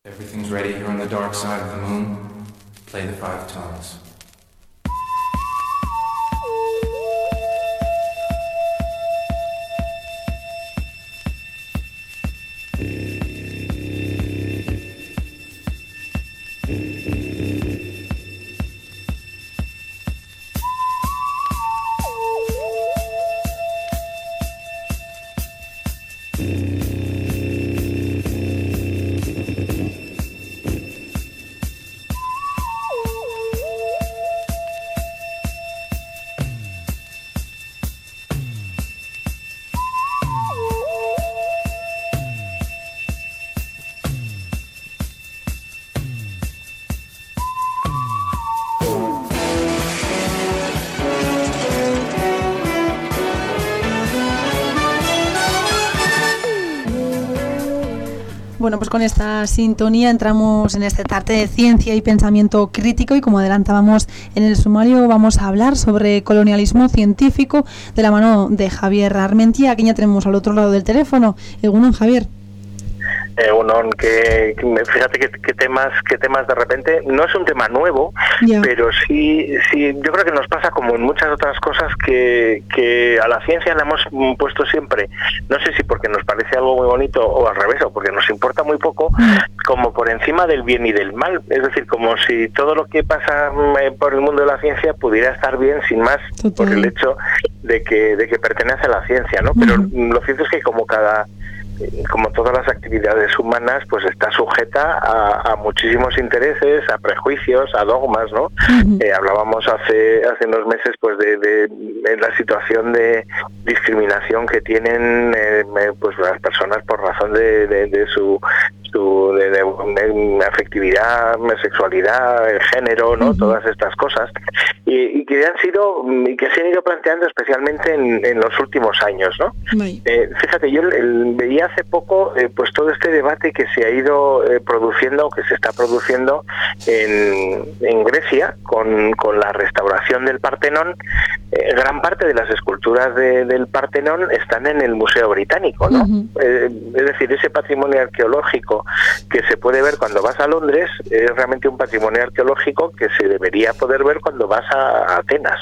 Everything's ready here on the dark side of the moon. Play the 5 tones. Bueno, pues con esta sintonía entramos en este tarde de ciencia y pensamiento crítico y como adelantábamos en el sumario vamos a hablar sobre colonialismo científico de la mano de Javier Armentia, que ya tenemos al otro lado del teléfono. Egunon, Javier. Fíjate qué temas de repente, no es un tema nuevo, pero sí, yo creo que nos pasa como en muchas otras cosas que a la ciencia le hemos puesto siempre, no sé si porque nos parece algo muy bonito o al revés, o porque nos importa muy poco, como por encima del bien y del mal, es decir, como si todo lo que pasa por el mundo de la ciencia pudiera estar bien sin más. Total. Por el hecho de que pertenece a la ciencia, ¿no? Pero lo cierto es que como todas las actividades humanas, pues está sujeta a muchísimos intereses, a prejuicios, a dogmas, ¿no? Hablábamos hace unos meses, pues de la situación de discriminación que tienen pues las personas por razón de su afectividad, sexualidad, el género, ¿no? Todas estas cosas y que se han ido planteando especialmente en los últimos años, ¿no? Fíjate, yo veía hace poco pues todo este debate que se ha ido produciendo, que se está produciendo en Grecia con la restauración del Partenón. Gran parte de las esculturas del Partenón están en el Museo Británico, ¿no? Es decir, ese patrimonio arqueológico que se puede ver cuando vas a Londres es realmente un patrimonio arqueológico que se debería poder ver cuando vas a Atenas.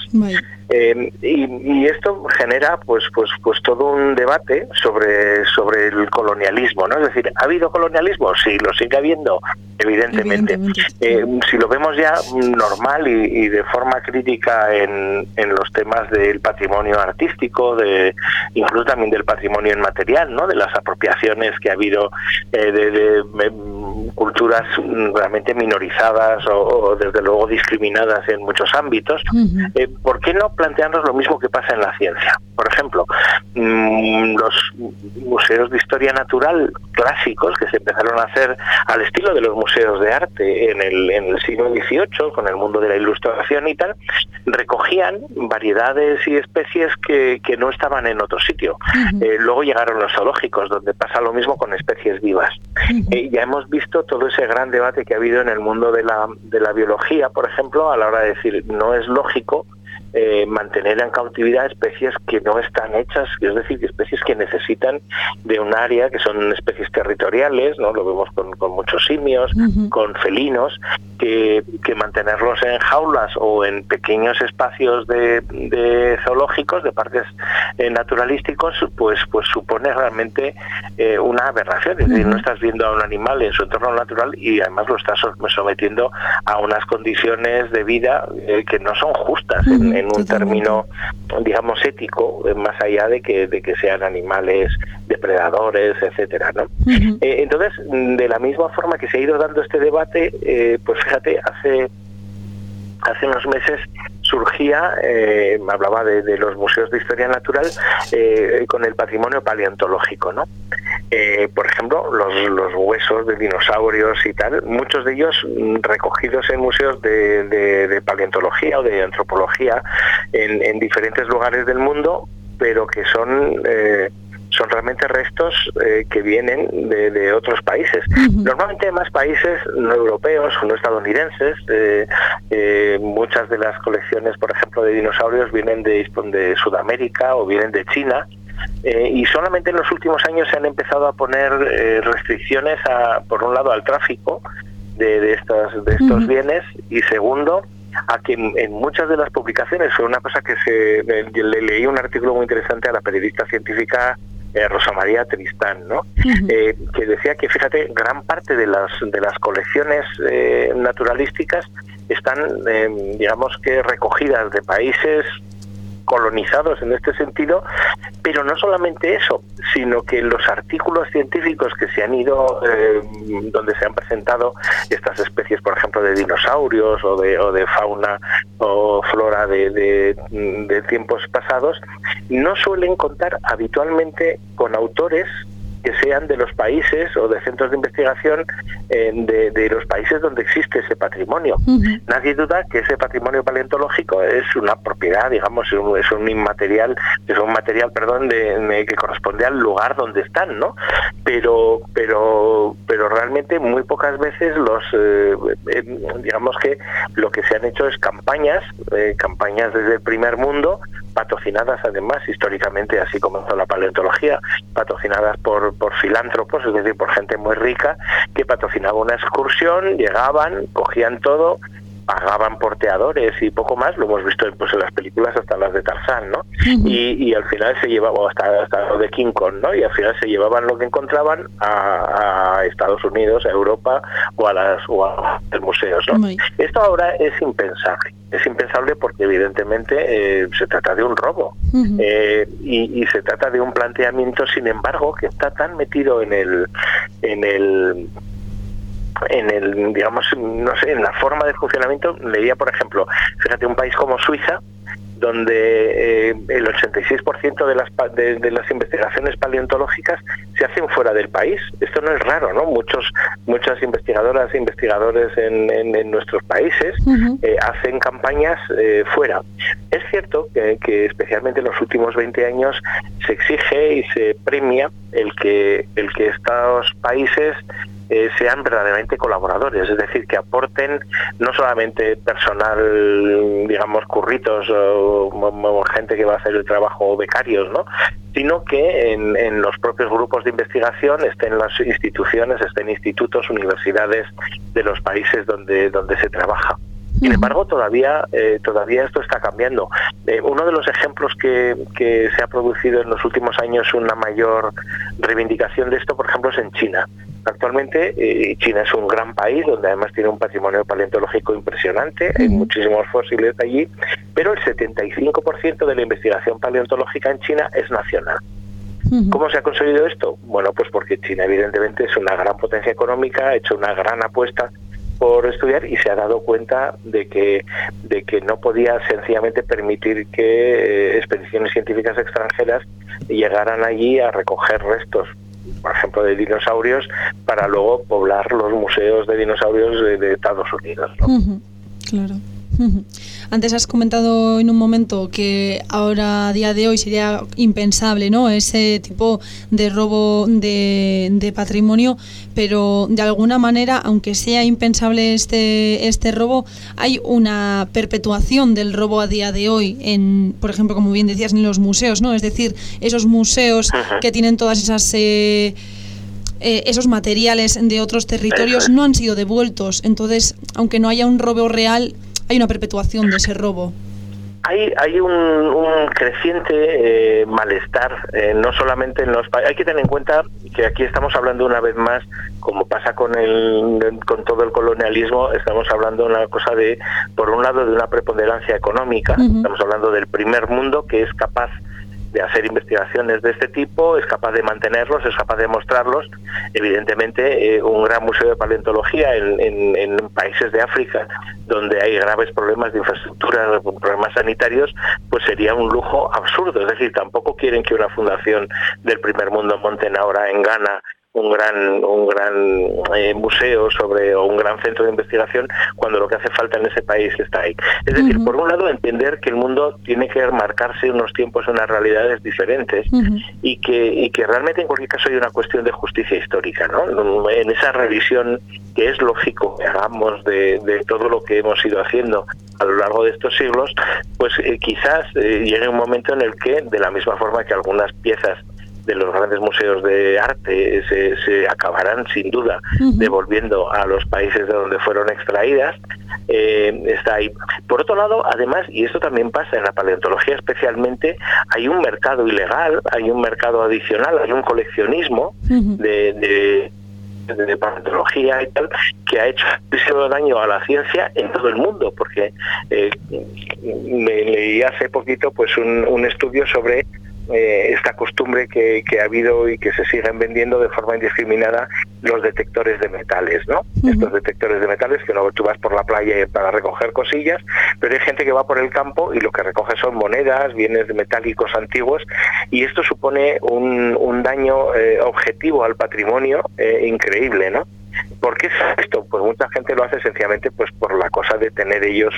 Y esto genera pues todo un debate sobre el colonialismo, ¿no? Es decir, ¿ha habido colonialismo? Sí, lo sigue habiendo, evidentemente. Si lo vemos ya normal y de forma crítica en los temas del patrimonio artístico, incluso también del patrimonio inmaterial, ¿no? De las apropiaciones que ha habido de culturas realmente minorizadas o desde luego discriminadas en muchos ámbitos. ¿Por qué no plantearnos lo mismo que pasa en la ciencia? Por ejemplo, los museos de historia natural clásicos que se empezaron a hacer al estilo de los museos de arte en el siglo XVIII, con el mundo de la ilustración y tal, recogían variedades y especies que no estaban en otro sitio. Luego llegaron los zoológicos, donde pasa lo mismo con especies vivas. Ya hemos visto todo ese gran debate que ha habido en el mundo de la biología, por ejemplo, a la hora de decir, no es lógico mantener en cautividad especies que no están hechas, es decir, especies que necesitan de un área, que son especies territoriales, ¿no? Lo vemos con muchos simios, con felinos, que mantenerlos en jaulas o en pequeños espacios de zoológicos, de parques naturalísticos, pues supone realmente una aberración. Es decir, no estás viendo a un animal en su entorno natural y además lo estás sometiendo a unas condiciones de vida que no son justas en un término, digamos, ético, más allá de que sean animales depredadores, etcétera, ¿no? Entonces, de la misma forma que se ha ido dando este debate, pues fíjate, hace unos meses surgía, hablaba de los museos de historia natural con el patrimonio paleontológico, ¿no? Por ejemplo, los huesos de dinosaurios y tal, muchos de ellos recogidos en museos de paleontología o de antropología en diferentes lugares del mundo, pero que son realmente restos que vienen de otros países. Normalmente más países no europeos o no estadounidenses. Muchas de las colecciones, por ejemplo, de dinosaurios vienen de Sudamérica o vienen de China. y solamente en los últimos años se han empezado a poner restricciones, por un lado, al tráfico de estos bienes, y segundo, a que en muchas de las publicaciones, fue una cosa que le leí un artículo muy interesante a la periodista científica Rosa María Tristán, ¿no? Que decía que, fíjate, gran parte de las colecciones naturalísticas están, digamos que recogidas de países colonizados en este sentido, pero no solamente eso, sino que los artículos científicos que se han ido, donde se han presentado estas especies, por ejemplo, de dinosaurios o de fauna o flora de tiempos pasados, no suelen contar habitualmente con autores que sean de los países o de centros de investigación de los países donde existe ese patrimonio. Nadie duda que ese patrimonio paleontológico es una propiedad, digamos, es un material que corresponde al lugar donde están, ¿no? Pero realmente muy pocas veces digamos que lo que se han hecho es campañas desde el primer mundo, patrocinadas además históricamente, así como la paleontología, patrocinadas por filántropos, es decir, por gente muy rica, que patrocinaba una excursión, llegaban, cogían todo, pagaban porteadores y poco más, lo hemos visto pues en las películas, hasta las de Tarzán, ¿no? Y al final se llevaban, hasta lo de King Kong, ¿no? Y al final se llevaban lo que encontraban a Estados Unidos, a Europa o a los museos, ¿no? Esto ahora es impensable porque evidentemente se trata de un robo, y se trata de un planteamiento, sin embargo, que está tan metido en el digamos, no sé, en la forma de funcionamiento. Leía, por ejemplo, fíjate, un país como Suiza, donde el 86% de las investigaciones paleontológicas se hacen fuera del país. Esto no es raro, ¿no? Muchas investigadoras e investigadores en nuestros países hacen campañas fuera. Es cierto que especialmente en los últimos 20 años se exige y se premia el que estos países sean verdaderamente colaboradores, es decir, que aporten no solamente personal, digamos, curritos o gente que va a hacer el trabajo, o becarios, ¿no?, sino que en los propios grupos de investigación estén las instituciones, estén institutos, universidades de los países donde se trabaja. Sin embargo, todavía esto está cambiando. Uno de los ejemplos que se ha producido en los últimos años una mayor reivindicación de esto, por ejemplo, es en China. Actualmente China es un gran país donde además tiene un patrimonio paleontológico impresionante, hay muchísimos fósiles allí, pero el 75% de la investigación paleontológica en China es nacional. ¿Cómo se ha conseguido esto? Bueno, pues porque China evidentemente es una gran potencia económica, ha hecho una gran apuesta por estudiar y se ha dado cuenta de que no podía sencillamente permitir que expediciones científicas extranjeras llegaran allí a recoger restos, por ejemplo, de dinosaurios, para luego poblar los museos de dinosaurios de Estados Unidos, ¿no? Claro. Antes has comentado en un momento que ahora, a día de hoy, sería impensable, ¿no?, ese tipo de robo de patrimonio, pero de alguna manera, aunque sea impensable este robo, hay una perpetuación del robo a día de hoy, por ejemplo, como bien decías, en los museos, ¿no? Es decir, esos museos que tienen todas esas esos materiales de otros territorios no han sido devueltos. Entonces, aunque no haya un robo real, hay una perpetuación de ese robo. Hay un creciente malestar, no solamente en los países. Hay que tener en cuenta que aquí estamos hablando una vez más, como pasa con todo el colonialismo, estamos hablando de una cosa por un lado, de una preponderancia económica. Estamos hablando del primer mundo, que es capaz de hacer investigaciones de este tipo, es capaz de mantenerlos, es capaz de mostrarlos. Evidentemente, un gran museo de paleontología en países de África, donde hay graves problemas de infraestructura, problemas sanitarios, pues sería un lujo absurdo. Es decir, tampoco quieren que una fundación del primer mundo monten ahora en Ghana museo o un gran centro de investigación, cuando lo que hace falta en ese país está ahí. Es decir, por un lado, entender que el mundo tiene que marcarse unos tiempos, unas realidades diferentes, y que realmente en cualquier caso hay una cuestión de justicia histórica, ¿no? En esa revisión que es lógico que hagamos de todo lo que hemos ido haciendo a lo largo de estos siglos, pues quizás llegue un momento en el que, de la misma forma que algunas piezas de los grandes museos de arte se acabarán sin duda devolviendo a los países de donde fueron extraídas, está ahí. Por otro lado, además, y esto también pasa en la paleontología especialmente, hay un mercado ilegal, hay un mercado adicional, hay un coleccionismo de paleontología y tal, que ha hecho muchísimo daño a la ciencia en todo el mundo, porque me leí hace poquito pues un estudio sobre esta costumbre que ha habido y que se siguen vendiendo de forma indiscriminada los detectores de metales, ¿no? Estos detectores de metales que tú vas por la playa para recoger cosillas, pero hay gente que va por el campo y lo que recoge son monedas, bienes metálicos antiguos, y esto supone un daño objetivo al patrimonio increíble, ¿no? ¿Por qué es esto? Pues mucha gente lo hace sencillamente pues por la cosa de tener ellos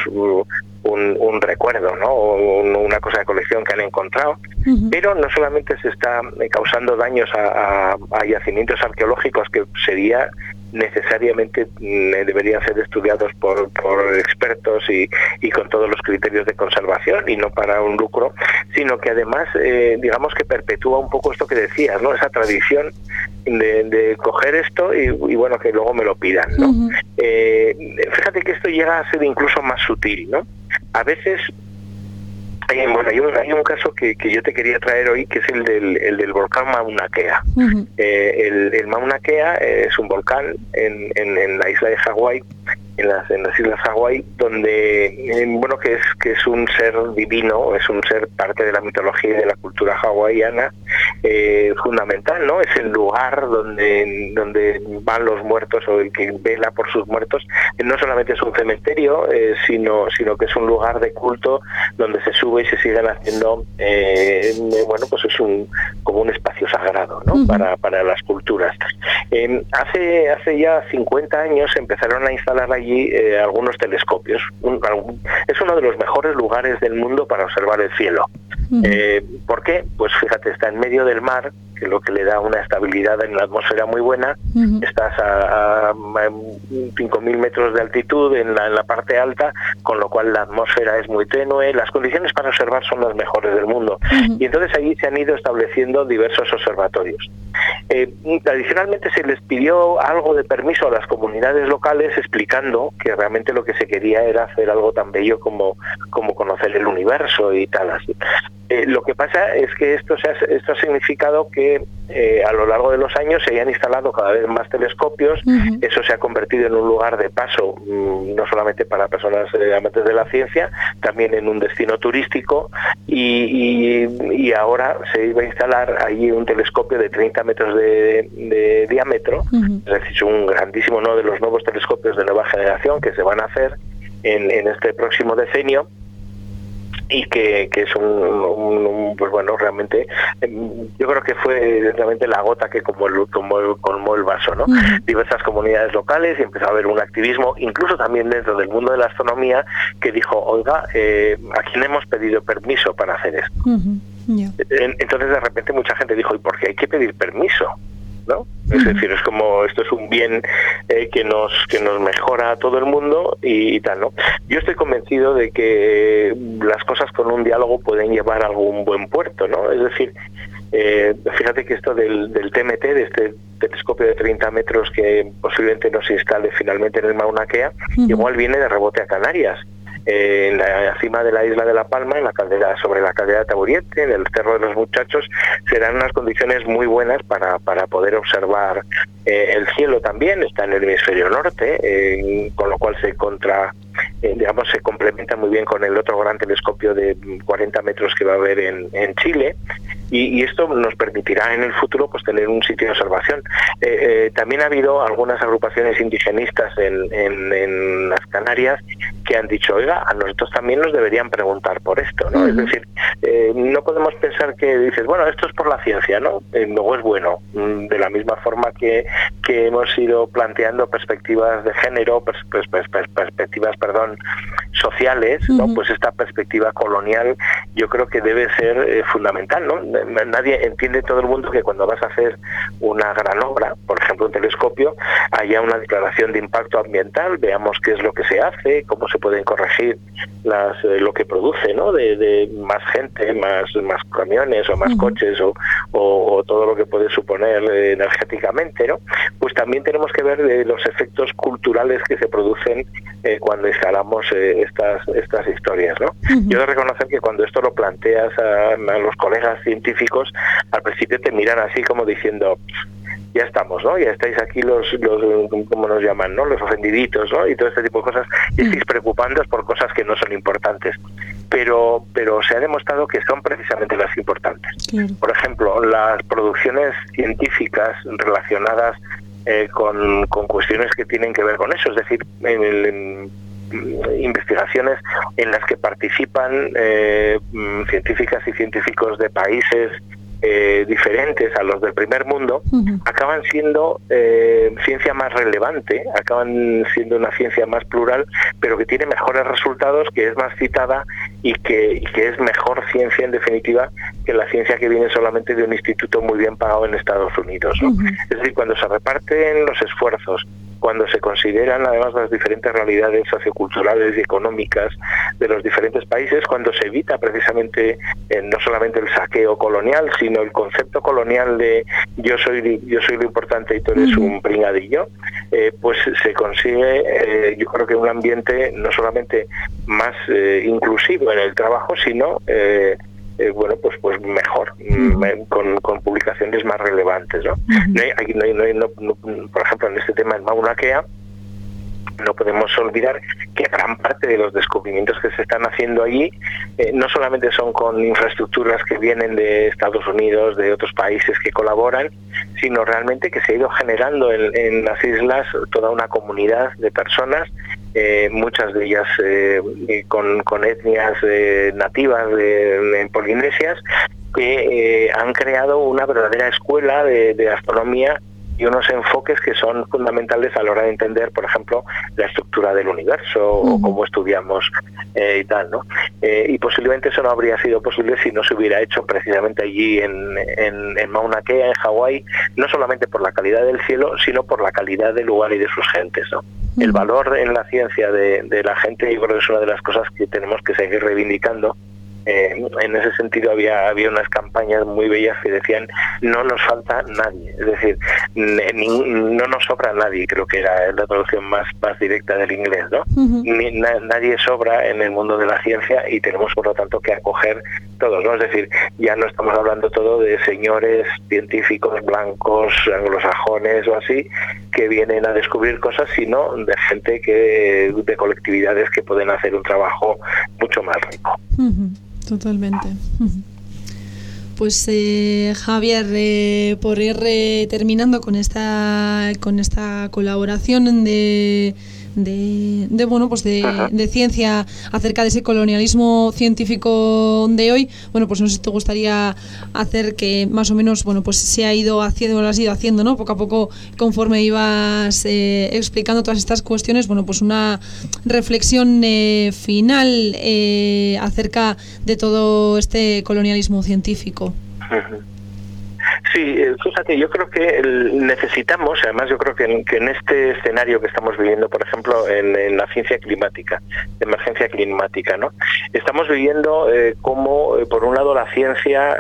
un recuerdo, ¿no? O una cosa de colección que han encontrado, pero no solamente se está causando daños a yacimientos arqueológicos que sería necesariamente deberían ser estudiados por expertos y con todos los criterios de conservación y no para un lucro, sino que además digamos que perpetúa un poco esto que decías, ¿no? Esa tradición de coger esto y bueno, que luego me lo pidan, ¿no? Fíjate que esto llega a ser incluso más sutil, ¿no? A veces hay un caso que yo te quería traer hoy, que es el del volcán Mauna Kea. El Mauna Kea es un volcán en la isla de Hawái, en las islas Hawái, donde que es un ser divino, es un ser parte de la mitología y de la cultura hawaiana, fundamental, ¿no? Es el lugar donde van los muertos, o el que vela por sus muertos. No solamente es un cementerio, sino que es un lugar de culto donde se sube y se siguen haciendo pues es como un espacio sagrado, ¿no? Para las culturas. Hace ya 50 años empezaron a instalar allí algunos telescopios. Es uno de los mejores lugares del mundo para observar el cielo. ¿Por qué? Pues fíjate, está en medio del mar, que es lo que le da una estabilidad en la atmósfera muy buena. Estás a 5.000 metros de altitud en la parte alta, con lo cual la atmósfera es muy tenue. Las condiciones para observar son las mejores del mundo. Y entonces allí se han ido estableciendo diversos observatorios. Adicionalmente se les pidió algo de permiso a las comunidades locales, explicando que realmente lo que se quería era hacer algo tan bello como conocer el universo y tal así. Lo que pasa es que esto ha significado que a lo largo de los años se hayan instalado cada vez más telescopios. Eso se ha convertido en un lugar de paso, no solamente para personas amantes de la ciencia, también en un destino turístico, y ahora se iba a instalar allí un telescopio de 30 metros de diámetro, es decir, un grandísimo, uno de los nuevos telescopios de nueva generación que se van a hacer en este próximo decenio, y que es pues bueno, realmente yo creo que fue realmente la gota que colmó el vaso, ¿no? Diversas comunidades locales, y empezó a haber un activismo, incluso también dentro del mundo de la astronomía, que dijo, oiga, ¿a quién hemos pedido permiso para hacer esto? Entonces de repente mucha gente dijo, ¿y por qué hay que pedir permiso? ¿No? Es decir, es como, esto es un bien que nos mejora a todo el mundo y tal, ¿no? Yo estoy convencido de que las cosas con un diálogo pueden llevar a algún buen puerto, ¿no? Es decir, fíjate que esto del TMT, de este telescopio de 30 metros que posiblemente no se instale finalmente en el Mauna Kea, igual viene de rebote a Canarias. En la cima de la isla de La Palma, sobre la caldera de Taburiente, en el Cerro de los Muchachos, serán unas condiciones muy buenas para poder observar el cielo también. Está en el hemisferio norte, con lo cual se complementa muy bien con el otro gran telescopio de 40 metros que va a haber en Chile, y esto nos permitirá en el futuro pues tener un sitio de observación. También ha habido algunas agrupaciones indigenistas en las Canarias que han dicho, oiga, a nosotros también nos deberían preguntar por esto, ¿no? Es decir, no podemos pensar que dices, bueno, esto es por la ciencia, ¿no? Luego es bueno. De la misma forma que hemos ido planteando perspectivas de género, perspectivas, sociales, ¿no? Pues esta perspectiva colonial yo creo que debe ser fundamental, ¿no? Nadie entiende, todo el mundo, que cuando vas a hacer una gran obra, por ejemplo un telescopio, haya una declaración de impacto ambiental, veamos qué es lo que se hace, cómo se pueden corregir lo que produce, ¿no? De más gente, más camiones o más coches o todo lo que puede suponer energéticamente, ¿no? Pues también tenemos que ver los efectos culturales que se producen cuando instalamos estas historias, ¿no? Yo he de reconocer que cuando esto lo planteas a los colegas científicos, al principio te miran así como diciendo, ya estamos, ¿no? Ya estáis aquí los ¿cómo nos llaman, no? Los ofendiditos, ¿no? Y todo este tipo de cosas, y estáis preocupándoos por cosas que no son importantes. Pero se ha demostrado que son precisamente las importantes. Por ejemplo, las producciones científicas relacionadas con cuestiones que tienen que ver con eso, es decir, investigaciones en las que participan científicas y científicos de países diferentes a los del primer mundo, acaban siendo ciencia más relevante, acaban siendo una ciencia más plural, pero que tiene mejores resultados, que es más citada y que es mejor ciencia, en definitiva, que la ciencia que viene solamente de un instituto muy bien pagado en Estados Unidos, ¿no? Es decir, cuando se reparten los esfuerzos, cuando se consideran además las diferentes realidades socioculturales y económicas de los diferentes países, cuando se evita precisamente no solamente el saqueo colonial, sino el concepto colonial de yo soy lo importante y tú eres un pringadillo, pues se consigue, yo creo que un ambiente no solamente más inclusivo en el trabajo, sino pues mejor, con publicaciones más relevantes, ¿no? Por ejemplo, en este tema en Mauna Kea, no podemos olvidar que gran parte de los descubrimientos que se están haciendo allí no solamente son con infraestructuras que vienen de Estados Unidos, de otros países que colaboran, sino realmente que se ha ido generando en las islas toda una comunidad de personas, muchas de ellas con etnias nativas en polinesias, que han creado una verdadera escuela de astronomía y unos enfoques que son fundamentales a la hora de entender, por ejemplo, la estructura del universo o cómo estudiamos y tal, ¿no? Y posiblemente eso no habría sido posible si no se hubiera hecho precisamente allí en Mauna Kea, en Hawái, no solamente por la calidad del cielo, sino por la calidad del lugar y de sus gentes, ¿no? El valor en la ciencia de la gente, yo creo que es una de las cosas que tenemos que seguir reivindicando. En ese sentido había unas campañas muy bellas que decían no nos falta nadie, es decir, no nos sobra nadie, creo que era la traducción más directa del inglés, ¿no? Nadie sobra en el mundo de la ciencia y tenemos por lo tanto que acoger todos, ¿no? Es decir, ya no estamos hablando todo de señores científicos blancos, anglosajones o así, que vienen a descubrir cosas, sino de gente de colectividades que pueden hacer un trabajo mucho más rico. Totalmente. Pues Javier, por ir terminando con esta colaboración de ciencia acerca de ese colonialismo científico de hoy, pues no sé si te gustaría hacer que más o menos se ha ido haciendo, lo has ido haciendo, ¿no? Poco a poco, conforme ibas explicando todas estas cuestiones, pues una reflexión final acerca de todo este colonialismo científico. Sí, fíjate, yo creo que necesitamos, además yo creo que en este escenario que estamos viviendo, por ejemplo, en la ciencia climática, de emergencia climática, ¿no? Estamos viviendo cómo, por un lado, la ciencia,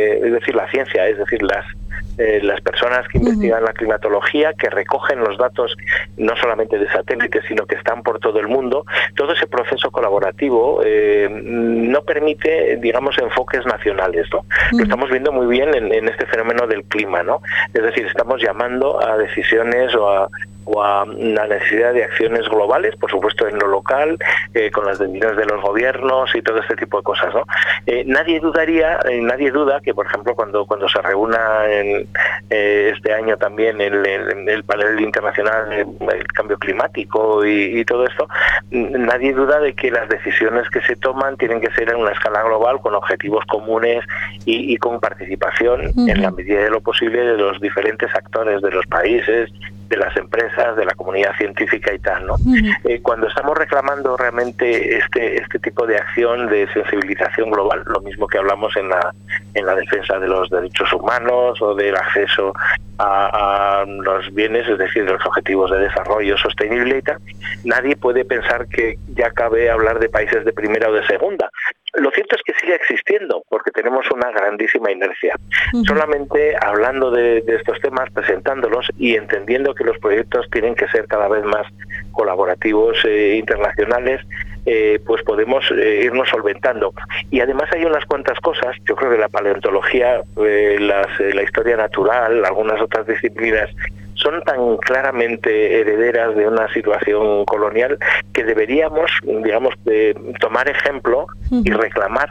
las personas que investigan la climatología, que recogen los datos no solamente de satélites, sino que están por todo el mundo, todo ese proceso colaborativo no permite, digamos, enfoques nacionales, ¿no? Lo estamos viendo muy bien en este fenómeno del clima, ¿no? Es decir, estamos llamando a decisiones o o a la necesidad de acciones globales, por supuesto en lo local, con las decisiones de los gobiernos y todo este tipo de cosas, ¿no? Nadie duda que, por ejemplo, cuando se reúna este año también el panel internacional del cambio climático y todo esto, nadie duda de que las decisiones que se toman tienen que ser en una escala global, con objetivos comunes y con participación en la medida de lo posible de los diferentes actores de los países, de las empresas, de la comunidad científica y tal, ¿no? Cuando estamos reclamando realmente este tipo de acción de sensibilización global, lo mismo que hablamos en la defensa de los derechos humanos o del acceso a los bienes, es decir, de los objetivos de desarrollo sostenible y tal, nadie puede pensar que ya cabe hablar de países de primera o de segunda. Lo cierto es que sigue existiendo, porque tenemos una grandísima inercia. Solamente hablando de estos temas, presentándolos y entendiendo que los proyectos tienen que ser cada vez más colaborativos internacionales, pues podemos irnos solventando. Y además hay unas cuantas cosas, yo creo que la paleontología, la historia natural, algunas otras disciplinas, son tan claramente herederas de una situación colonial que deberíamos, digamos, tomar ejemplo y reclamar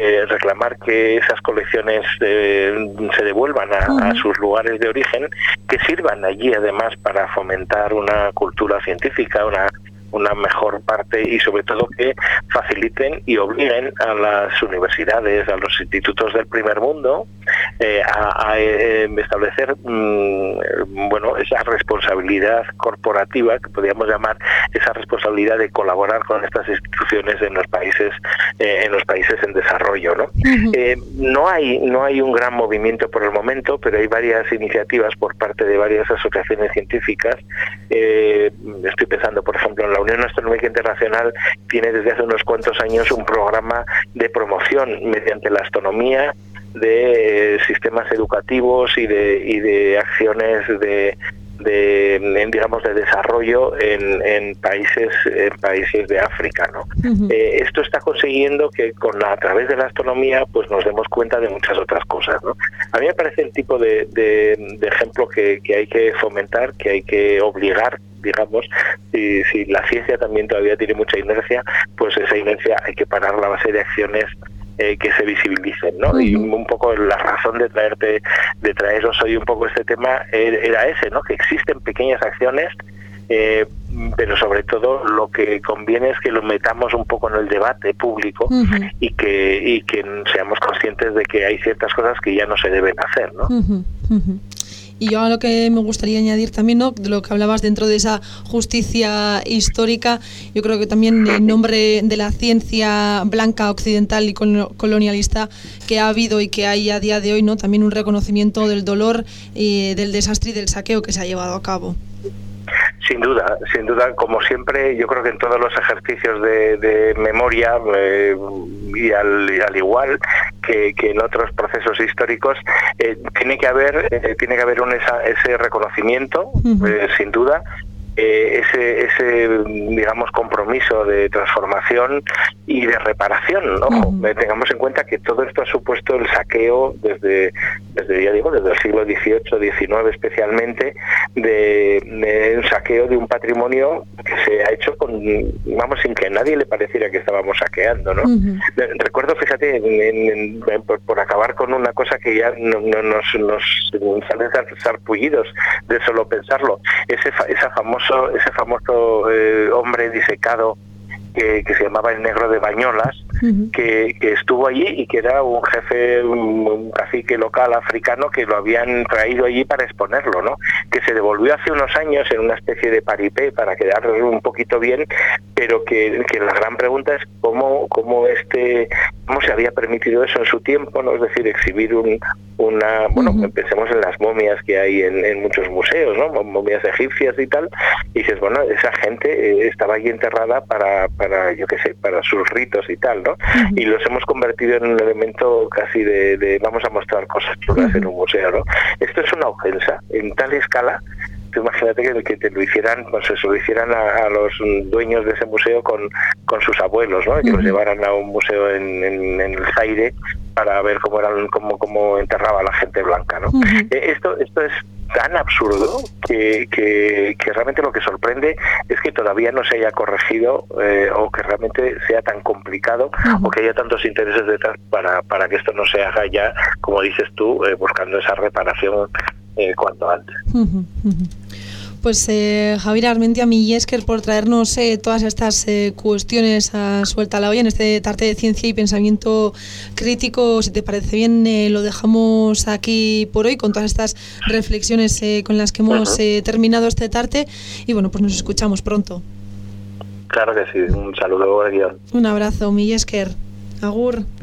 que esas colecciones se devuelvan a sus lugares de origen, que sirvan allí además para fomentar una cultura científica, una mejor parte, y sobre todo que faciliten y obliguen a las universidades, a los institutos del primer mundo a establecer esa responsabilidad corporativa, que podríamos llamar esa responsabilidad de colaborar con estas instituciones en los países en desarrollo, ¿no? No hay un gran movimiento por el momento, pero hay varias iniciativas por parte de varias asociaciones científicas. Estoy pensando, por ejemplo, en la Unión Astronómica Internacional tiene desde hace unos cuantos años un programa de promoción mediante la astronomía de sistemas educativos y de acciones de desarrollo en países de África, ¿no? Esto está consiguiendo que a través de la astronomía pues nos demos cuenta de muchas otras cosas, ¿no? A mí me parece el tipo de ejemplo que hay que fomentar, que hay que obligar, digamos. Si la ciencia también todavía tiene mucha inercia, pues esa inercia hay que parar la base de acciones que se visibilicen, ¿no? Y un poco la razón de traeros hoy un poco este tema era ese, ¿no? Que existen pequeñas acciones, pero sobre todo lo que conviene es que lo metamos un poco en el debate público y que seamos conscientes de que hay ciertas cosas que ya no se deben hacer, ¿no? Y yo a lo que me gustaría añadir también, ¿no?, de lo que hablabas dentro de esa justicia histórica, yo creo que también en nombre de la ciencia blanca, occidental y colonialista que ha habido y que hay a día de hoy, ¿no?, también un reconocimiento del dolor, del desastre y del saqueo que se ha llevado a cabo. Sin duda, como siempre, yo creo que en todos los ejercicios de memoria, y al igual que en otros procesos históricos, tiene que haber ese reconocimiento, sin duda, ese digamos compromiso de transformación y de reparación, ¿no? Tengamos en cuenta que todo esto ha supuesto el saqueo desde el siglo XVIII, XIX especialmente, de un saqueo de un patrimonio que se ha hecho sin que a nadie le pareciera que estábamos saqueando, ¿no? Recuerdo, fíjate, por acabar con una cosa que ya nos salen sarpullidos de solo pensarlo, ese famoso hombre disecado que se llamaba el Negro de Bañolas, que estuvo allí y que era un jefe, un cacique local africano que lo habían traído allí para exponerlo, ¿no? Que se devolvió hace unos años en una especie de paripé para quedar un poquito bien, pero que la gran pregunta es cómo se había permitido eso en su tiempo, ¿no? Es decir, exhibir pensemos en las momias que hay en muchos museos, ¿no? Momias egipcias y tal, y dices, bueno, esa gente estaba allí enterrada para sus ritos y tal, ¿no? Y los hemos convertido en un elemento casi de vamos a mostrar cosas chulas en un museo, ¿no? Esto es una ofensa en tal escala. Imagínate que te lo hicieran, pues eso, lo hicieran a los dueños de ese museo con sus abuelos, ¿no? Que los llevaran a un museo en el Zaire para ver cómo enterraba a la gente blanca, ¿no? Esto es tan absurdo que realmente lo que sorprende es que todavía no se haya corregido o que realmente sea tan complicado o que haya tantos intereses detrás para que esto no se haga ya, como dices tú, buscando esa reparación cuanto antes. Pues Javier Armentia Millesquer, por traernos todas estas cuestiones a suelta a la olla en este Tarte de Ciencia y Pensamiento Crítico. Si te parece bien, lo dejamos aquí por hoy con todas estas reflexiones con las que hemos terminado este Tarte y bueno, pues nos escuchamos pronto. Claro que sí, un saludo, Guión. Un abrazo, Millesquer. Agur.